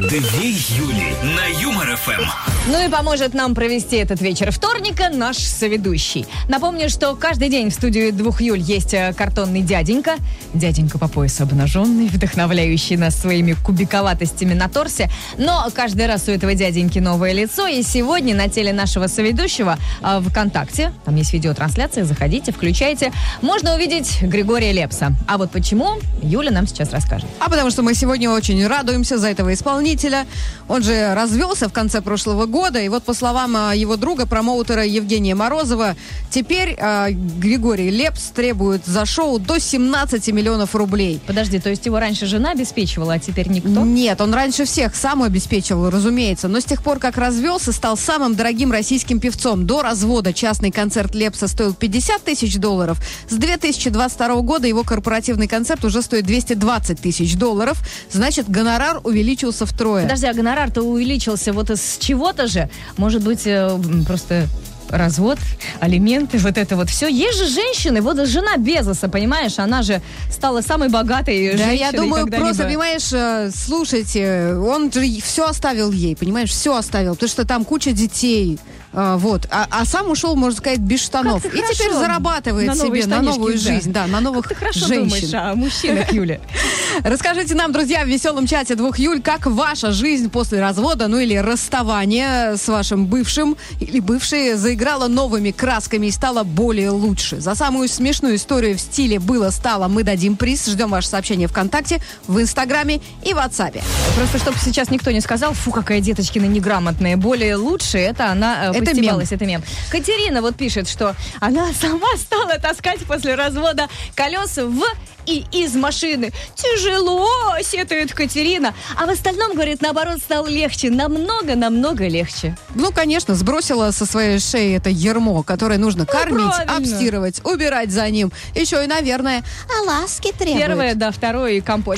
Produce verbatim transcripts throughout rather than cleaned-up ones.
Две Юли на Юмор-ФМ. Ну и поможет нам провести этот вечер вторника наш соведущий. Напомню, что каждый день в студии двух Юль есть картонный дяденька. Дяденька по пояс обнаженный, вдохновляющий нас своими кубиковатостями на торсе. Но каждый раз у этого дяденьки новое лицо. И сегодня на теле нашего соведущего э, ВКонтакте, там есть видеотрансляция, заходите, включайте, можно увидеть Григория Лепса. А вот почему, Юля нам сейчас расскажет. А потому что мы сегодня очень радуемся за этого исполнителя. Он же развелся в конце прошлого года. И вот по словам его друга, промоутера Евгения Морозова, теперь э, Григорий Лепс требует за шоу до семнадцати миллионов рублей. Подожди, то есть его раньше жена обеспечивала, а теперь никто? Нет, он раньше всех сам обеспечивал, разумеется. Но с тех пор, как развелся, стал самым дорогим российским певцом. До развода частный концерт Лепса стоил пятьдесят тысяч долларов. С две тысячи двадцать второго года его корпоративный концерт уже стоит двести двадцать тысяч долларов. Значит, гонорар увеличился втрое. Подожди, а гонорар-то увеличился вот из чего-то же? Может быть, э, просто... развод, алименты, вот это вот все. Есть же женщины, вот жена Безоса, понимаешь, она же стала самой богатой да, женщиной. Да, я думаю, когда-либо. просто, понимаешь, слушайте, он же все оставил ей, понимаешь, все оставил, потому что там куча детей, вот, а, а сам ушел, можно сказать, без штанов. И теперь зарабатывает на себе на новую да. жизнь, да, на новых как ты хорошо женщин. Думаешь о мужчинах, Юля. Расскажите нам, друзья, в веселом чате двух Юль, как ваша жизнь после развода, ну или расставания с вашим бывшим или бывшей заиграла новыми красками и стала более лучше. За самую смешную историю в стиле «было-стало» мы дадим приз. Ждем ваше сообщение ВКонтакте, в Инстаграме и в WhatsApp. Просто, чтобы сейчас никто не сказал, фу, какая Деточкина неграмотная. Более лучше, это она э, постебалась, это мем. Катерина вот пишет, что она сама стала таскать после развода колеса в и из машины. Тяжело, сетует Катерина. А в остальном, говорит, наоборот, стало легче. Намного-намного легче. Ну, конечно, сбросила со своей шеи это ярмо, которое нужно ну, кормить, правильно. Обстирывать, убирать за ним. Еще и, наверное, а ласки требует. Первое, да, второе и компот.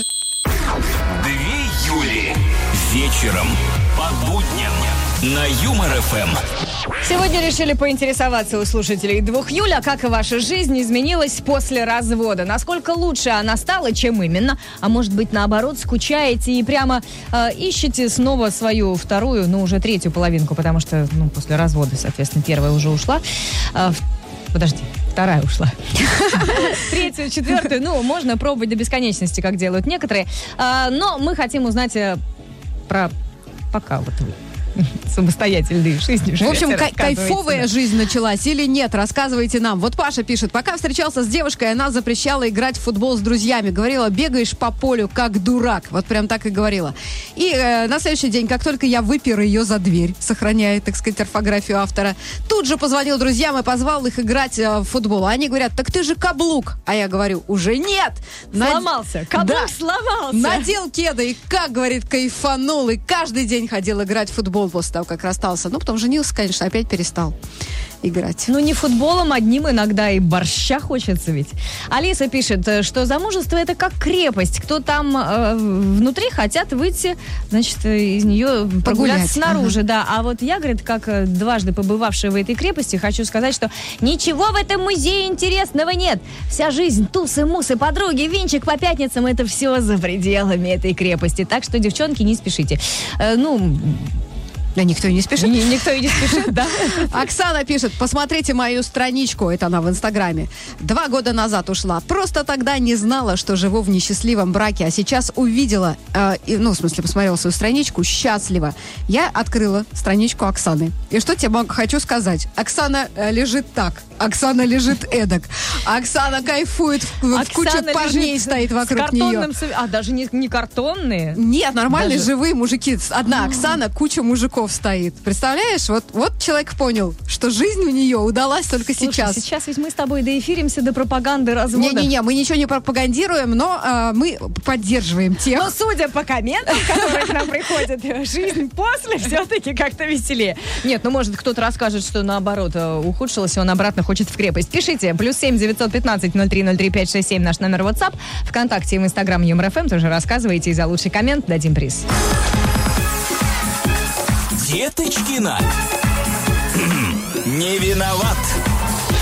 Две Юли. Вечером по будням на Юмор-ФМ. Сегодня решили поинтересоваться у слушателей двух Юль, а как ваша жизнь изменилась после развода? Насколько лучше она стала, чем именно? А может быть, наоборот, скучаете и прямо э, ищете снова свою вторую, ну, уже третью половинку, потому что, ну, после развода, соответственно, первая уже ушла. Э, подожди. Вторая ушла. Третью, четвертую, ну, можно пробовать до бесконечности, как делают некоторые. А, но мы хотим узнать а, про пока вот вы самостоятельной жизнью. В общем, кай- кайфовая жизнь началась или нет? Рассказывайте нам. Вот Паша пишет. Пока встречался с девушкой, она запрещала играть в футбол с друзьями. Говорила, бегаешь по полю, как дурак. Вот прям так и говорила. И э, на следующий день, как только я выпер ее за дверь, сохраняя, так сказать, орфографию автора, тут же позвонил друзьям и позвал их играть э, в футбол. А они говорят, так ты же каблук. А я говорю, уже нет. Сломался. Над... Каблук да. сломался. Надел кеды и, как говорит, кайфанул. И каждый день ходил играть в футбол после того, как расстался. Ну, потом женился, конечно, опять перестал играть. Ну, не футболом одним, иногда и борща хочется ведь. Алиса пишет, что замужество это как крепость. Кто там э, внутри хотят выйти, значит, из нее прогуляться снаружи. Ага. Да. А вот я, говорит, как дважды побывавшая в этой крепости, хочу сказать, что ничего в этом музее интересного нет. Вся жизнь, тусы-мусы, подруги, винчик по пятницам, это все за пределами этой крепости. Так что, девчонки, не спешите. Э, ну... Да никто и не спешит. Ни, никто и не спешит, да. Оксана пишет, посмотрите мою страничку, это она в Инстаграме. Два года назад ушла. Просто тогда не знала, что живу в несчастливом браке, а сейчас увидела, э, и, ну, в смысле, посмотрела свою страничку, счастлива. Я открыла страничку Оксаны. И что тебе хочу сказать? Оксана э, лежит так, Оксана лежит эдак, Оксана кайфует, в, в куче парней стоит вокруг нее. А, даже не, не картонные? Нет, нормальные даже... живые мужики. Одна Оксана, куча мужиков стоит. Представляешь? Вот, вот человек понял, что жизнь у нее удалась только Слушай, сейчас. Сейчас ведь мы с тобой доэфиримся до пропаганды развода. Не-не-не, мы ничего не пропагандируем, но э, мы поддерживаем тех. Но судя по комментам, которые к нам приходят, жизнь после все-таки как-то веселее. Нет, ну может кто-то расскажет, что наоборот ухудшилось, и он обратно хочет в крепость. Пишите. Плюс семь девятьсот пятнадцать ноль три ноль три пять шесть семь наш номер WhatsApp. ВКонтакте и в Инстаграм Юмор-ФМ тоже рассказывайте, и за лучший коммент дадим приз. Деточкина. Не виноват.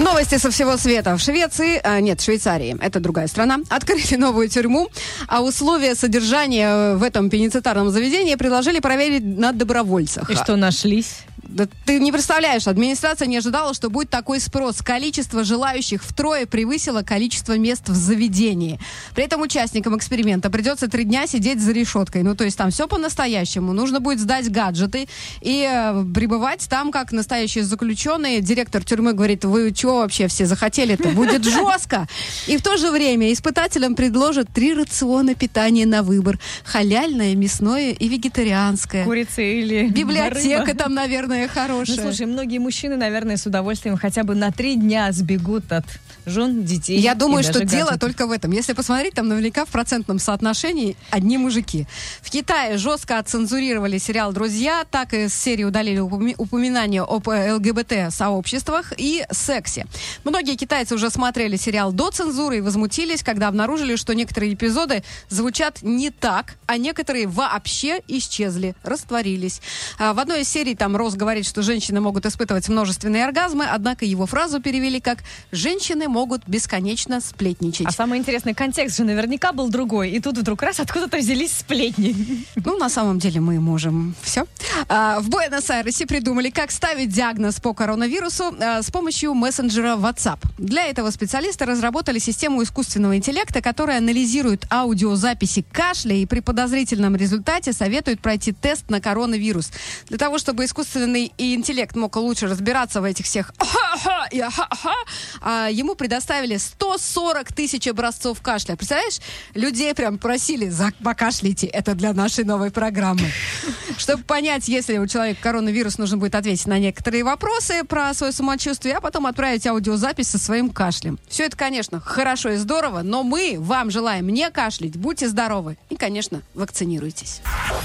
Новости со всего света. В Швеции, а, нет, в Швейцарии, это другая страна, открыли новую тюрьму, а условия содержания в этом пенитенциарном заведении предложили проверить на добровольцах. И что, нашлись? Да ты не представляешь, администрация не ожидала, что будет такой спрос. Количество желающих втрое превысило количество мест в заведении. При этом участникам эксперимента придется три дня сидеть за решеткой. Ну, то есть там все по-настоящему. Нужно будет сдать гаджеты и э, пребывать там, как настоящие заключенные. Директор тюрьмы говорит: вы чего вообще все захотели-то? Будет жестко. И в то же время испытателям предложат три рациона питания на выбор. Халяльное, мясное и вегетарианское. Курица или библиотека рыба. Там, наверное, хорошая. Ну, слушай, многие мужчины, наверное, с удовольствием хотя бы на три дня сбегут от жен, детей. Я думаю, что гаджетов. дело только в этом. Если посмотреть, там наверняка в процентном соотношении одни мужики. В Китае жестко отцензурировали сериал «Друзья», так и с серии удалили упоми- упоминания об ЛГБТ-сообществах и сексе. Многие китайцы уже смотрели сериал до цензуры и возмутились, когда обнаружили, что некоторые эпизоды звучат не так, а некоторые вообще исчезли, растворились. А в одной из серий там Росс говорит, что женщины могут испытывать множественные оргазмы, однако его фразу перевели как «женщины могут бесконечно сплетничать». А самый интересный контекст же наверняка был другой. И тут вдруг раз откуда-то взялись сплетни. Ну, на самом деле мы можем все. А, в Буэнос-Айресе придумали, как ставить диагноз по коронавирусу а, с помощью мессенджера WhatsApp. Для этого специалисты разработали систему искусственного интеллекта, которая анализирует аудиозаписи кашля и при подозрительном результате советует пройти тест на коронавирус. Для того, чтобы искусственный интеллект мог лучше разбираться в этих всех «ха-ха» и «ха-ха», а, ему предоставили сто сорок тысяч образцов кашля. Представляешь, людей прям просили: покашляйте, это для нашей новой программы. Чтобы понять, если у человека коронавирус, нужно будет ответить на некоторые вопросы про свое самочувствие, а потом отправить аудиозапись со своим кашлем. Все это, конечно, хорошо и здорово, но мы вам желаем не кашлять, будьте здоровы и, конечно, вакцинируйтесь.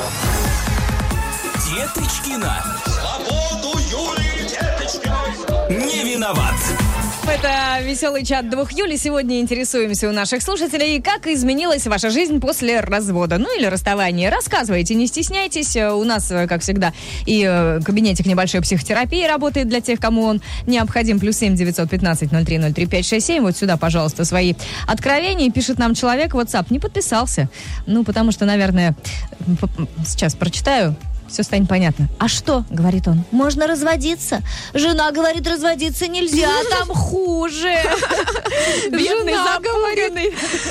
Деточкина. Свободу Юлии Деточкиной. Не виноват. Это веселый чат двух Юли. Сегодня интересуемся у наших слушателей, как изменилась ваша жизнь после развода, ну или расставания. Рассказывайте, не стесняйтесь. У нас, как всегда, и кабинетик небольшой психотерапии работает для тех, кому он необходим. Плюс семь девятьсот пятнадцать ноль три ноль три пять шесть семь. Вот сюда, пожалуйста, свои откровения. Пишет нам человек в WhatsApp. Не подписался. Ну, потому что, наверное, сейчас прочитаю. Все станет понятно. А что, говорит он, можно разводиться? Жена говорит, разводиться нельзя, там хуже. Бедный запуганный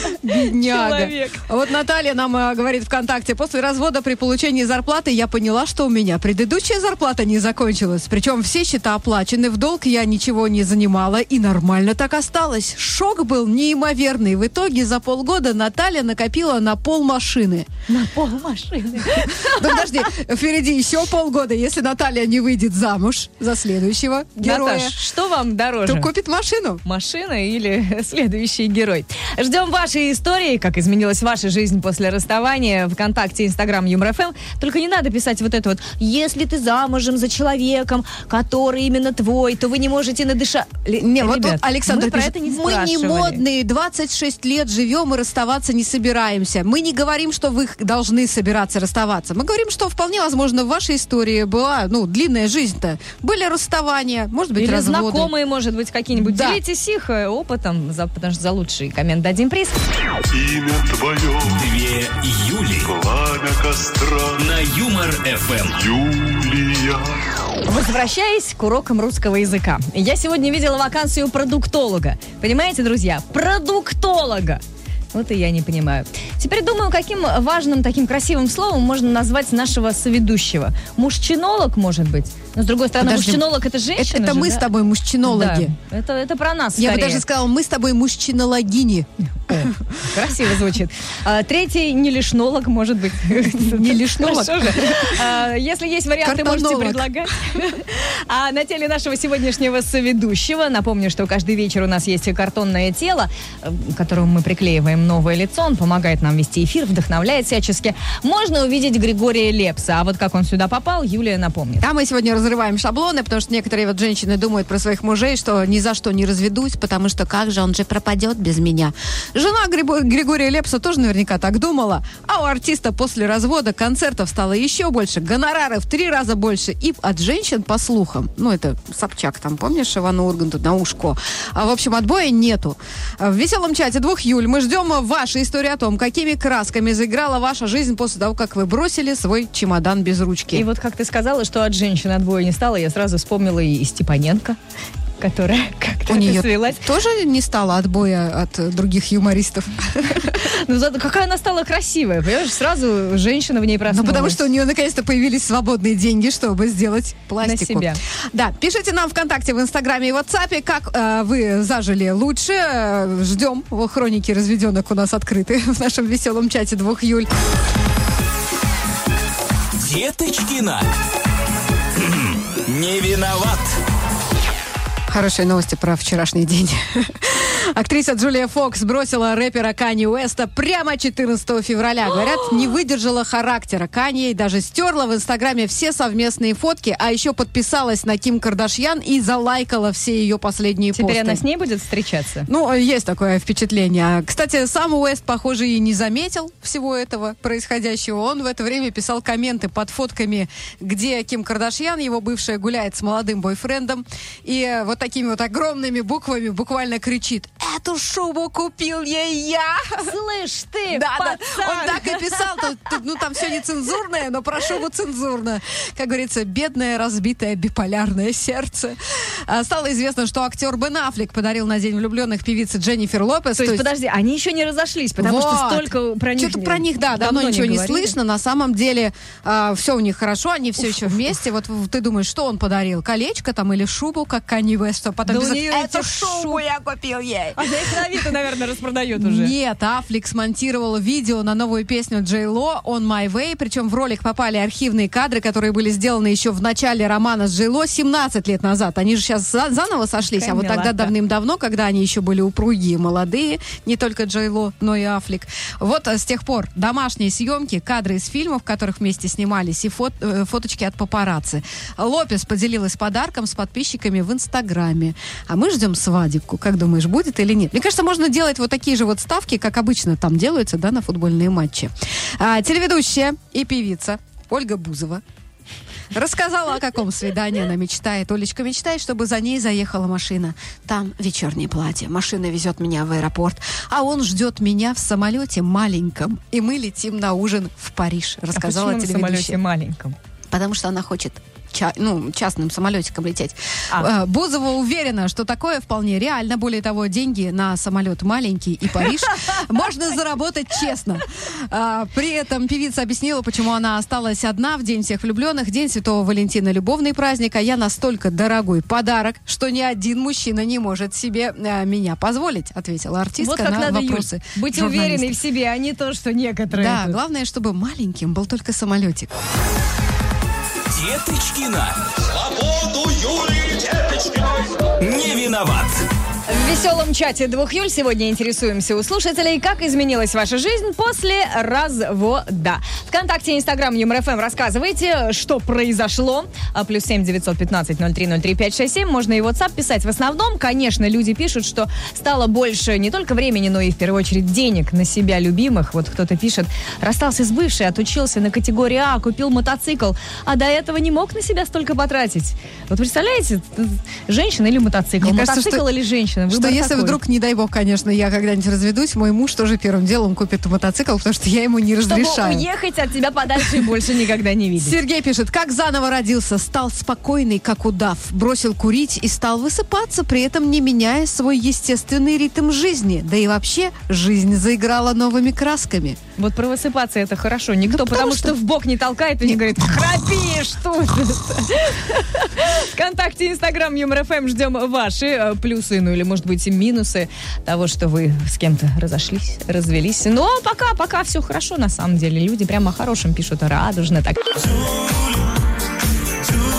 человек. Вот Наталья нам э, говорит ВКонтакте: после развода при получении зарплаты я поняла, что у меня предыдущая зарплата не закончилась. Причем все счета оплачены, в долг я ничего не занимала и нормально так осталось. Шок был неимоверный. В итоге за полгода Наталья накопила на пол машины. На пол машины. Подожди, впереди еще полгода, если Наталья не выйдет замуж за следующего героя. Наташ, что вам дороже? То купит машину. Машина или следующий герой? Ждем вашей истории, как изменилась ваша жизнь после расставания. ВКонтакте, Инстаграм, Юмор ФМ. Только не надо писать вот это вот: если ты замужем за человеком, который именно твой, то вы не можете надышать. Не, Ребят, вот тут Александр мы про пишет: это не мы не спрашивали. модные, двадцать шесть лет живем и расставаться не собираемся. Мы не говорим, что вы должны собираться расставаться. Мы говорим, что вполне возможно в вашей истории была, ну, длинная жизнь-то. Были расставания, может быть, или разводы. знакомые, может быть, какие-нибудь. Да. Делитесь их э, опытом, за, потому что за лучший коммент дадим приз. Имя твое, Две Юли пламя костра, на Юмор ФМ. Юлия. Возвращаясь к урокам русского языка. Я сегодня видела вакансию продуктолога. Понимаете, друзья? Продуктолога. Вот и я не понимаю. Теперь думаю, каким важным таким красивым словом можно назвать нашего соведущего. Мужчинолог, может быть? Но, с другой стороны, Подожди, мужчинолог — это женщина Это, это же, мы да? с тобой мужчинологи. Да, это, это про нас Я бы скорее. даже сказала, мы с тобой мужчинологини. Красиво звучит. А, третий не лишнолог, может быть. Не лишнолог. Хорошо же. А, если есть варианты, можете Картонолог. предлагать. А на теле нашего сегодняшнего соведущего, напомню, что каждый вечер у нас есть картонное тело, к которому мы приклеиваем новое лицо. Он помогает нам вести эфир, вдохновляет всячески. Можно увидеть Григория Лепса. А вот как он сюда попал, Юлия напомнит. А мы сегодня разрываем шаблоны, потому что некоторые вот женщины думают про своих мужей, что ни за что не разведусь, потому что как же он же пропадет без меня. Жена Грибо- Григория Лепса тоже наверняка так думала. А у артиста после развода концертов стало еще больше, гонорары в три раза больше. И от женщин, по слухам, ну, это Собчак там, помнишь, Ивана Урганту на ушко. А, в общем, отбоя нету. В веселом чате двух Юль мы ждем ваши истории о том, какими красками заиграла ваша жизнь после того, как вы бросили свой чемодан без ручки. И вот как ты сказала, что от женщин отбоя не стало, я сразу вспомнила и Степаненко, которая как-то У нее свелась. тоже не стало отбоя от других юмористов. Ну, зато какая она стала красивая, понимаешь? Сразу женщина в ней проснулась. Ну, потому что у нее наконец-то появились свободные деньги, чтобы сделать пластику. На себя. Да, пишите нам ВКонтакте, в Инстаграме и WhatsApp, как э, вы зажили лучше. Э, ждем. Хроники разведенок у нас открыты в нашем веселом чате двух Юль. Деточкина. Не виноват. Хорошие новости про вчерашний день. Актриса Джулия Фокс бросила рэпера Канье Уэста прямо четырнадцатого февраля. Говорят, не выдержала характера. Канье даже стерла в Инстаграме все совместные фотки, а еще подписалась на Ким Кардашьян и залайкала все ее последние Теперь посты. она с ней будет встречаться? Ну, есть такое впечатление. Кстати, сам Уэст, похоже, и не заметил всего этого происходящего. Он в это время писал комменты под фотками, где Ким Кардашьян, его бывшая, гуляет с молодым бойфрендом. И вот такими вот огромными буквами буквально кричит: «Эту шубу купил ей я!» Слышь ты, Да, да, пацан! он так и писал. Тут, тут, ну, там все нецензурное, но про шубу цензурно. Как говорится, бедное, разбитое, биполярное сердце. А, стало известно, что актер Бен Аффлек подарил на День влюбленных певице Дженнифер Лопес. То есть, подожди, они еще не разошлись, потому Вот. что столько про них... Что-то про них, да, давно, давно ничего не, говорили. слышно. На самом деле а, все у них хорошо, они все еще вместе. Вот в- ты думаешь, что он подарил? Колечко там или шубу, как Канье Уэст? Что потом Да у писать, нее «Эту этих шубу шуб». я купил ей. Она их на Авито, наверное, распродает уже. Нет, Аффлек смонтировал видео на новую песню Джей Ло «On My Way», причем в ролик попали архивные кадры, которые были сделаны еще в начале романа с Джей Ло семнадцать лет назад. Они же сейчас за- заново сошлись, Какая а вот тогда милота. давным-давно, когда они еще были упругие, молодые, не только Джей Ло, но и Аффлек. Вот а, с тех пор домашние съемки, кадры из фильмов, в которых вместе снимались, и фот- э, фоточки от папарацци. Лопес поделилась подарком с подписчиками в Инстаграме. А мы ждем свадебку. Как думаешь, будет или нет? Мне кажется, можно делать вот такие же вот ставки, как обычно там делаются, да, на футбольные матчи. А, телеведущая и певица Ольга Бузова рассказала, о каком свидании она мечтает. Олечка мечтает, чтобы за ней заехала машина. Там вечернее платье. Машина везет меня в аэропорт, а он ждет меня в самолете маленьком. И мы летим на ужин в Париж, рассказала а почему на телеведущая. самолете маленьком? Потому что она хочет ча- ну, частным самолетиком лететь. А. Э, Бузова уверена, что такое вполне реально. Более того, деньги на самолет маленький и Париж можно заработать честно. А, При этом певица объяснила, почему она осталась одна в День всех влюбленных. День Святого Валентина — любовный праздник, а я настолько дорогой подарок, что ни один мужчина не может себе э, меня позволить, ответила артистка Вот как на надо, Юль, вопросы быть журналистов. уверенной в себе, а не то, что некоторые. Да, тут. главное, чтобы маленьким был только самолетик. Деточкина. Свободу Юлии Деточкиной. Не виноват. В веселом чате двух Юль сегодня интересуемся у слушателей, как изменилась ваша жизнь после развода. Вконтакте, Инстаграм, Юмор ФМ, рассказывайте, что произошло. А плюс семь девятьсот пятнадцать ноль три ноль три пять шесть семь. Можно и WhatsApp писать. В основном, конечно, люди пишут, что стало больше не только времени, но и в первую очередь денег на себя любимых. Вот кто-то пишет: расстался с бывшей, отучился на категории А, купил мотоцикл, а до этого не мог на себя столько потратить. Вот представляете, женщина или мотоцикл? Мне кажется, Мотоцикл что- или женщина? Что Выбор если такой. вдруг, не дай бог, конечно, я когда-нибудь разведусь, мой муж тоже первым делом купит мотоцикл, потому что я ему не Чтобы разрешаю. уехать от тебя подальше и больше никогда не видеть. Сергей пишет: как заново родился, стал спокойный, как удав, бросил курить и стал высыпаться, при этом не меняя свой естественный ритм жизни. Да и вообще, жизнь заиграла новыми красками. Вот про высыпаться это хорошо. Никто, потому потому что- что в бок не толкает и не говорит: храпишь тут. Вконтакте, Инстаграм, Юмор ФМ, ждем ваши э, плюсы, ну или, может быть, и минусы того, что вы с кем-то разошлись, развелись. Но пока, пока все хорошо, на самом деле. Люди прямо о хорошем пишут, радужно так.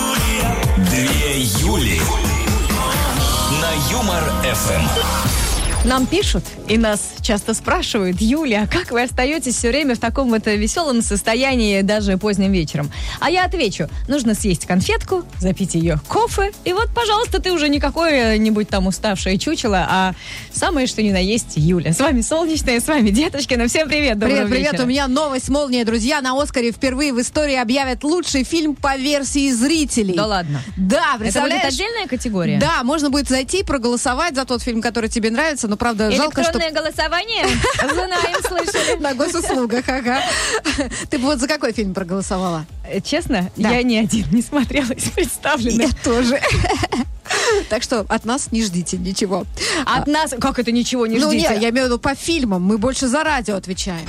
Две Юли. На Юмор ФМ. Нам пишут и нас часто спрашивают: Юля, а как вы остаетесь все время в таком вот веселом состоянии даже поздним вечером? А я отвечу: нужно съесть конфетку, запить ее кофе, и вот, пожалуйста, ты уже не какое-нибудь там уставшее чучело, а самое что ни на есть Юля. С вами Солнечная, с вами Деточкина. Всем привет, доброго Привет, привет, вечера. у меня новость молния, друзья. На Оскаре впервые в истории объявят лучший фильм по версии зрителей. Да ладно. Да, Это представляешь? будет отдельная категория? Да, можно будет зайти, проголосовать за тот фильм, который тебе нравится, но, правда, жалко, что... Электронное голосование? Знаем, слышали. На госуслугах, ага. Ты бы вот за какой фильм проголосовала? Честно, Да. я ни один не смотрела из представленных. Я тоже. Так что от нас не ждите ничего. От нас... Как это ничего не Ну, ждите? не, я имею в виду по фильмам. Мы больше за радио отвечаем.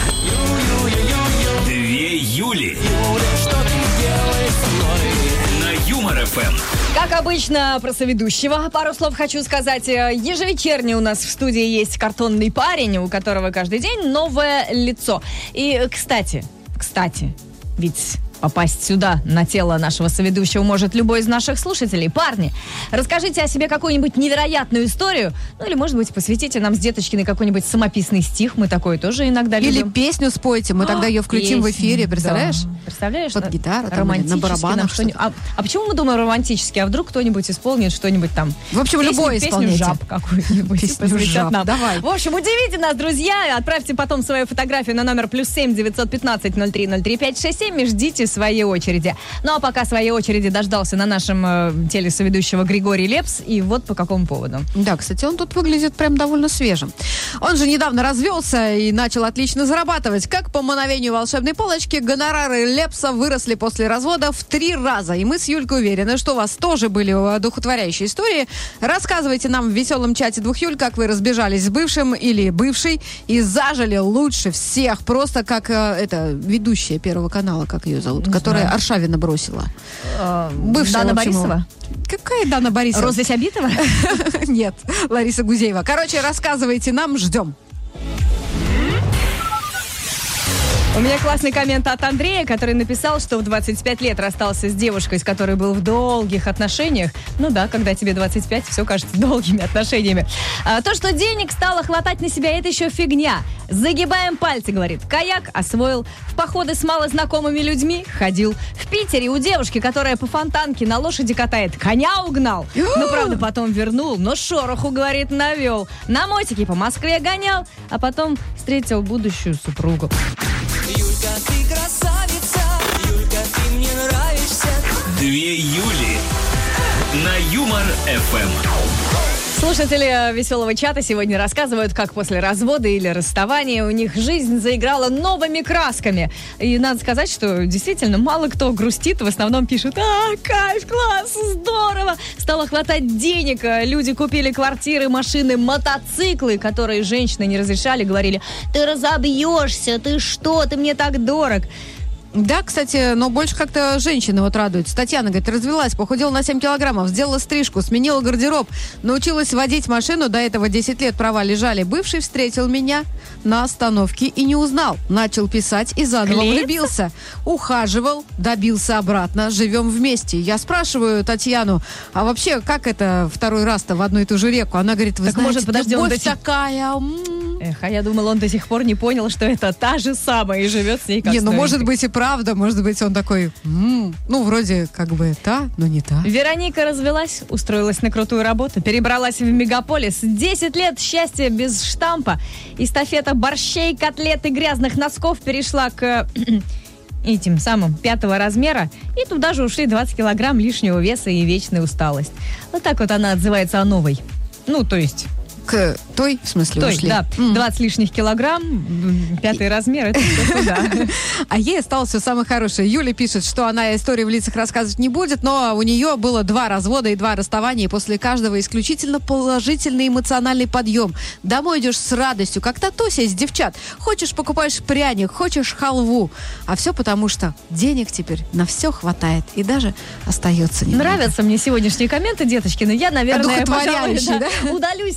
Две Юли. На Юмор-ФМ. Как обычно, про соведущего пару слов хочу сказать. Ежевечерне у нас в студии есть картонный парень, у которого каждый день новое лицо. И, кстати, кстати, ведь попасть сюда, на тело нашего соведущего, может любой из наших слушателей. Парни, расскажите о себе какую-нибудь невероятную историю, ну или, может быть, посвятите нам с Деточкиной какой-нибудь самописный стих, мы такое тоже иногда Или любим. песню спойте, мы тогда ее включим в Песню, эфире, представляешь? да. Представляешь? Под гитару, там, или на романтически барабанах нам что-нибудь- А, а почему мы думаем романтически? А вдруг кто-нибудь исполнит что-нибудь там? В общем, Песню- любой песню исполните. «Жаб» какую-нибудь. Песню посвятят «Жаб», нам. давай. В общем, удивите нас, друзья. Отправьте потом свою фотографию на номер плюс семь девятьсот пятнадцать ноль три ноль три пять шесть семь и ждите своей очереди. Ну а пока своей очереди дождался на нашем э, телесоведущего Григорий Лепс. И вот по какому поводу. Да, кстати, он тут выглядит прям довольно свежим. Он же недавно развелся и начал отлично зарабатывать. Как по мановению волшебной палочки, гонорары Лепса выросли после развода в три раза. И мы с Юлькой уверены, что у вас тоже были одухотворяющие истории. Рассказывайте нам в веселом чате двух Юль, как вы разбежались с бывшим или бывшей и зажили лучше всех. Просто как э, это ведущая Первого канала, как ее зовут, Не которая знаю. Аршавина бросила. Э, Бывшая, Дана в общем, Борисова? Какая Дана Борисова? Роза Сябитова? Нет, Лариса Гузеева. Короче, рассказывайте нам, ждем. У меня классный коммент от Андрея, который написал, что в двадцать пять лет расстался с девушкой, с которой был в долгих отношениях. Ну да, когда тебе двадцать пять, все кажется долгими отношениями. А, то, что денег стало хватать на себя, это еще фигня. Загибаем пальцы, говорит. Каяк освоил. В походы с малознакомыми людьми ходил. В Питере у девушки, которая по фонтанке на лошади катает, коня угнал. Ну, правда, потом вернул, но шороху, говорит, навел. На мотике по Москве гонял, а потом встретил будущую супругу. Юлька, ты красавица, Юлька, ты мне нравишься. Две Юли. На Юмор-ФМ. Слушатели веселого чата сегодня рассказывают, как после развода или расставания у них жизнь заиграла новыми красками. И надо сказать, что действительно мало кто грустит, в основном пишут: «А, кайф, класс, здорово! Стало хватать денег, люди купили квартиры, машины, мотоциклы, которые женщины не разрешали, говорили: ты разобьешься, ты что, ты мне так дорог». Да, кстати, но больше как-то женщины вот радуются. Татьяна, говорит, развелась, похудела на семь килограммов, сделала стрижку, сменила гардероб, научилась водить машину, до этого десять лет права лежали. Бывший встретил меня на остановке и не узнал. Начал писать и заново Клеится? влюбился. Ухаживал, добился обратно, живем вместе. Я спрашиваю Татьяну, а вообще, как это второй раз-то в одну и ту же реку? Она говорит, вы Так, знаете, может, подожди, он любовь до сих- такая... м-м». Эх, а я думала, он до сих пор не понял, что это та же самая и живет с ней как Не, ну с может новенькой. быть и правда, может быть он такой, «М, ну вроде как бы та, но не та». Вероника развелась, устроилась на крутую работу, перебралась в мегаполис. десять лет счастья без штампа. Эстафета борщей, котлет и грязных носков перешла к этим самым пятого размера. И туда же ушли двадцать килограмм лишнего веса и вечная усталость. Вот так вот она отзывается о новой. Ну, то есть... К той, в смысле, То есть, ушли. да, М. двадцать лишних килограмм, м, пятый размер, это все туда. А ей осталось все самое хорошее. Юля пишет, что она истории в лицах рассказывать не будет, но у нее было два развода и два расставания, и после каждого исключительно положительный эмоциональный подъем. Домой идешь с радостью, как Татуся из девчат. Хочешь, покупаешь пряник, хочешь халву. А все потому, что денег теперь на все хватает и даже остается немного. Нравятся мне сегодняшние комменты, Деточкины. Я, наверное, пожалуй, Одухотворяющие, да, удалюсь со всех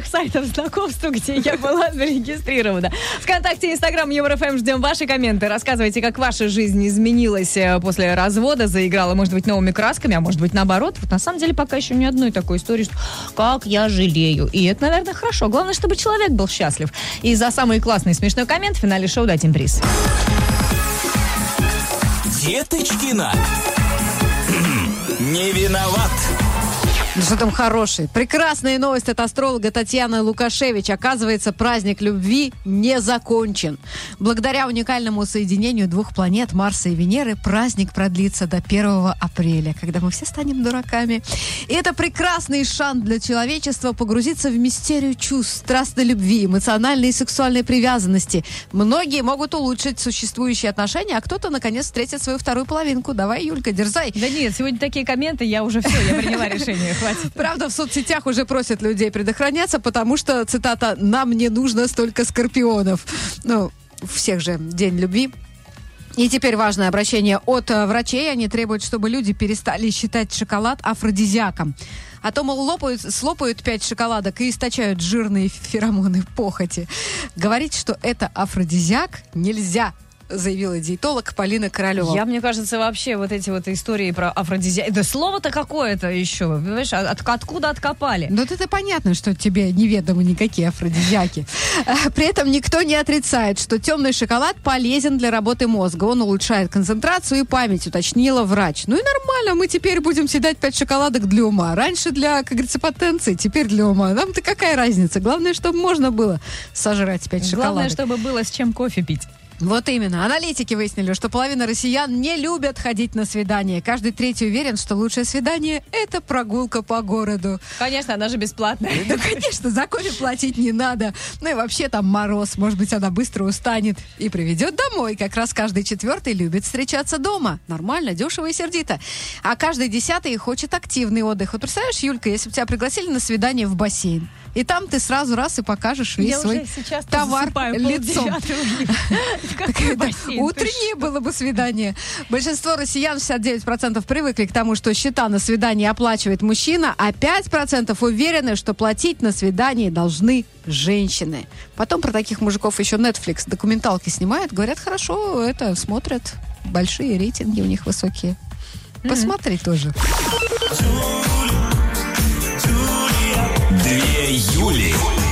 всех сайтов знакомства, где я была зарегистрирована. ВКонтакте, Инстаграм, Юмор ФМ. Ждем ваши комменты. Рассказывайте, как ваша жизнь изменилась после развода, заиграла, может быть, новыми красками, а может быть, наоборот. Вот на самом деле пока еще ни одной такой истории, что как я жалею. И это, наверное, хорошо. Главное, чтобы человек был счастлив. И за самый классный смешной коммент в финале шоу дать им приз. Деточкина. Не виноват. Ну что там хороший? Прекрасная новость от астролога Татьяны Лукашевич. Оказывается, праздник любви не закончен. Благодаря уникальному соединению двух планет Марса и Венеры праздник продлится до первого апреля, когда мы все станем дураками. И это прекрасный шанс для человечества погрузиться в мистерию чувств, страстной любви, эмоциональной и сексуальной привязанности. Многие могут улучшить существующие отношения, а кто-то, наконец, встретит свою вторую половинку. Давай, Юлька, дерзай. Да нет, сегодня такие комменты, я уже все, я приняла решение. Хватит. Правда, в соцсетях уже просят людей предохраняться, потому что, цитата, «нам не нужно столько скорпионов». Ну, у всех же День любви. И теперь важное обращение от э, врачей. Они требуют, чтобы люди перестали считать шоколад афродизиаком. А то, мол, лопают, слопают пять шоколадок и источают жирные феромоны похоти. Говорить, что это афродизиак, нельзя, заявила диетолог Полина Королева. Я, мне кажется, вообще вот эти вот истории про афродизиак... Да слово-то какое-то еще, понимаешь? От, откуда откопали? Ну, это понятно, что тебе неведомы никакие афродизиаки. При этом никто не отрицает, что темный шоколад полезен для работы мозга. Он улучшает концентрацию и память, уточнила врач. Ну и нормально, мы теперь будем съедать пять шоколадок для ума. Раньше для, как говорится, потенции, теперь для ума. Нам-то какая разница? Главное, чтобы можно было сожрать пять шоколадок. Главное, чтобы было с чем кофе пить. Вот именно. Аналитики выяснили, что половина россиян не любят ходить на свидания. Каждый третий уверен, что лучшее свидание – это прогулка по городу. Конечно, она же бесплатная. Ну, конечно, за кофе платить не надо. Ну и вообще там мороз. Может быть, она быстро устанет и приведет домой. Как раз каждый четвертый любит встречаться дома. Нормально, дешево и сердито. А каждый десятый хочет активный отдых. Вот представляешь, Юлька, если бы тебя пригласили на свидание в бассейн, и там ты сразу раз и покажешь весь Я свой уже сейчас товар лицом. Бассейн, утреннее было бы свидание. Большинство россиян, шестьдесят девять процентов, привыкли к тому, что счета на свидание оплачивает мужчина, а пять процентов уверены, что платить на свидании должны женщины. Потом про таких мужиков еще Netflix документалки снимают. Говорят, хорошо, это смотрят. Большие рейтинги у них высокие. Посмотри mm-hmm. тоже. Две Юли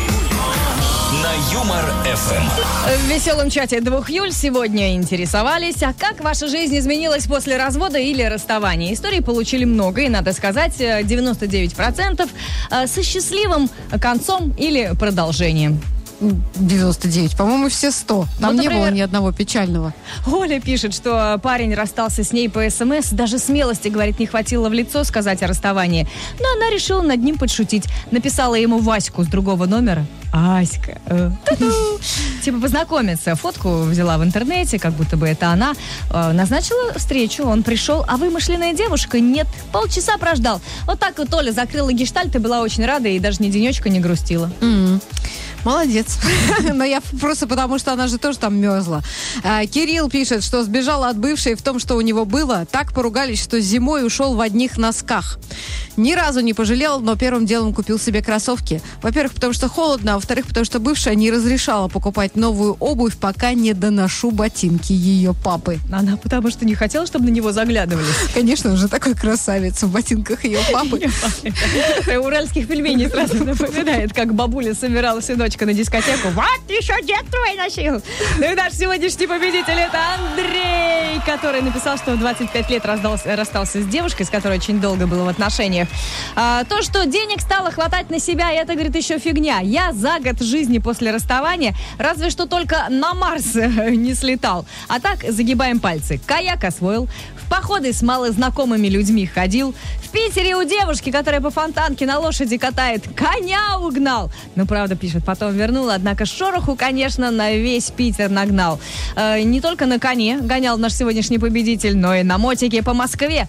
на Юмор ФМ. В веселом чате двух Юль сегодня интересовались, а как ваша жизнь изменилась после развода или расставания. Истории получили много, и, надо сказать, девяносто девять процентов со счастливым концом или продолжением. девяносто девять, по-моему, все сто. Там вот, не например, было ни одного печального. Оля пишет, что парень расстался с ней по СМС, даже смелости, говорит, не хватило в лицо сказать о расставании. Но она решила над ним подшутить. Написала ему Ваську с другого номера. Аська. Э, типа познакомиться. Фотку взяла в интернете, как будто бы это она. Э, назначила встречу, он пришел, а вымышленная девушка нет. Полчаса прождал. Вот так вот Оля закрыла гештальт и была очень рада, и даже ни денечка не грустила. Mm-hmm. Молодец. Но я просто потому, что она же тоже там мерзла. А, Кирилл пишет, что сбежал от бывшей в том, что у него было. Так поругались, что зимой ушел в одних носках. Ни разу не пожалел, но первым делом купил себе кроссовки. Во-первых, потому что холодно, а во-вторых, потому что бывшая не разрешала покупать новую обувь, пока не доношу ботинки ее папы. Она потому что не хотела, чтобы на него заглядывали. Конечно, он же такой красавец в ботинках ее папы. Уральских пельменей сразу напоминает, как бабуля собирала сыночка на дискотеку. Вот еще дед твой носил. Ну и наш сегодняшний победитель — это Андрей, который написал, что в двадцать пять лет раздался, расстался с девушкой, с которой очень долго был в отношениях. А, то, что денег стало хватать на себя, это, говорит, еще фигня. Я за год жизни после расставания разве что только на Марс не слетал. А так, загибаем пальцы. Каяк освоил, в походы с малознакомыми людьми ходил, в Питере у девушки, которая по фонтанке на лошади катает, коня угнал. Ну, правда, пишет, потом вернул, однако шороху, конечно, на весь Питер нагнал. Э, не только на коне гонял наш сегодняшний победитель, но и на мотике по Москве.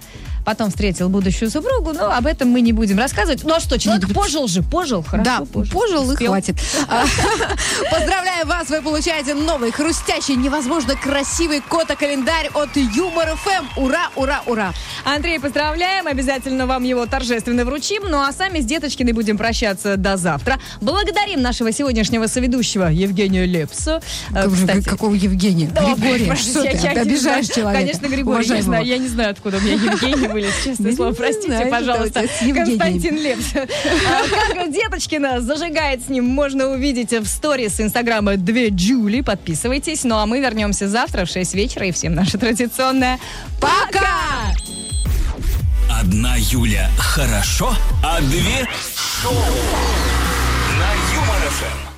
потом встретил будущую супругу, но об этом мы не будем рассказывать. Ну а что, человек пожил же, пожил, хорошо, Да, пожил. пожил и Успел. хватит. А, Поздравляю вас, вы получаете новый хрустящий, невозможно красивый кота-календарь от Юмор эф эм. Ура, ура, ура. Андрей, поздравляем, обязательно вам его торжественно вручим. Ну а сами с Деточкиной будем прощаться до завтра. Благодарим нашего сегодняшнего соведущего Евгения Лепса. Э, кстати, Какого Евгения? О, Григория, простите, что я- ты? я не Обижаешь знаю. человека. Конечно, Григорий, я не, уважаемого. знаю, я не знаю, откуда у меня Евгений вылез, честное Не слово. Простите, знаю, что у пожалуйста. тебя с Евгением. Константин Лепс. А, Как Деточкина зажигает с ним, можно увидеть в сторис инстаграма «Две Джули». Подписывайтесь. Ну а мы вернемся завтра в шесть вечера. И всем наше традиционное пока! Одна Юля хорошо, а две шоу на Юмор ФМ.